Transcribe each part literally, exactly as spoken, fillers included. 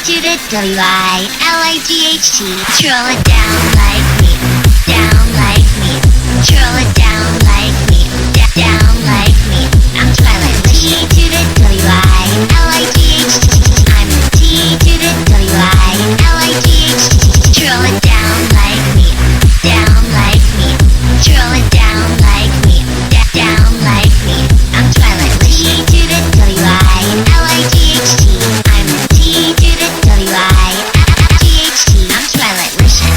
to the W I L I G H T. Troll it down like me, down like me. Troll it down like me, da- down like me. I'm Twilight. T to the W I L I G H T. I'm the T to the W I L I G H T. Troll it down like me, down like me. Troll it down like me, da- down like me. I'm Twilight. T to the W I L I G H T. I'm the T to the W I L I G H T. I'm Twilight Mission.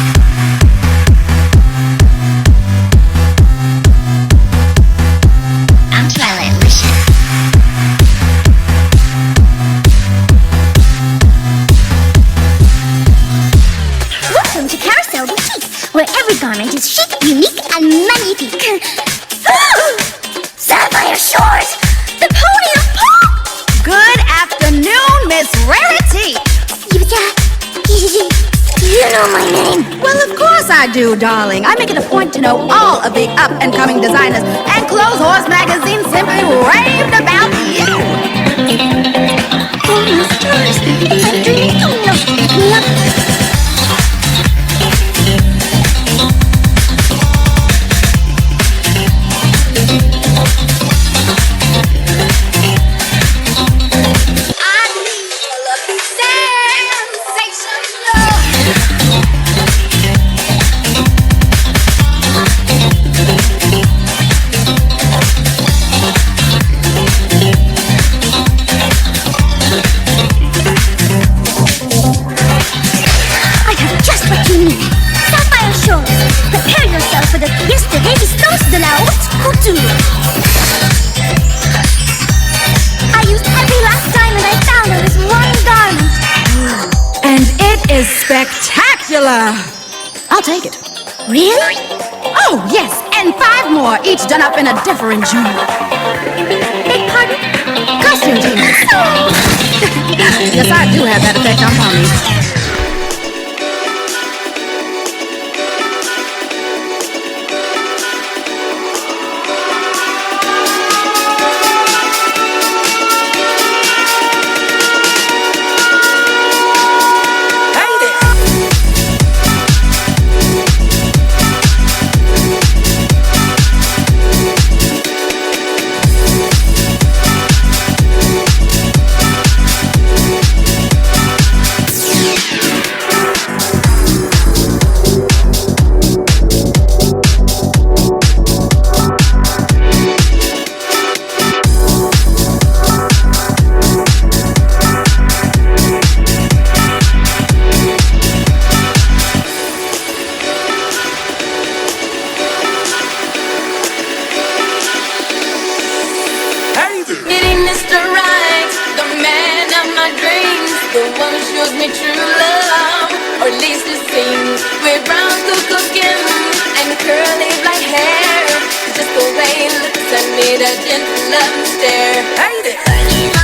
I'm Twilight Mission. Welcome to Carousel Boutique, where every garment is chic, unique, and magnifique. Sapphire Shores, the pony of pop! Good afternoon, Miss Rarity. You know my name. Well, of course I do, darling. I make it a point to know all of the up-and-coming designers, and Clothes Horse magazine simply raved about you. Oh, my stars. I'm dreaming of love. I have just what you need. Sapphire Shores. Prepare yourself for the Fiesta Resistance de la Haute Couture. I used every last diamond I found on this one garment. And it is spectacular. I'll take it. Really? Oh, yes, and five more, each done up in a different jewel. Beg pardon? Costume changes. Yes, I do have that effect on ponies. Mister Right, the man of my dreams, the one who shows me true love, or at least it seems. With brown cuckoo skin and curly black hair, just the way he looks at me, that gentle love stare. Hey there.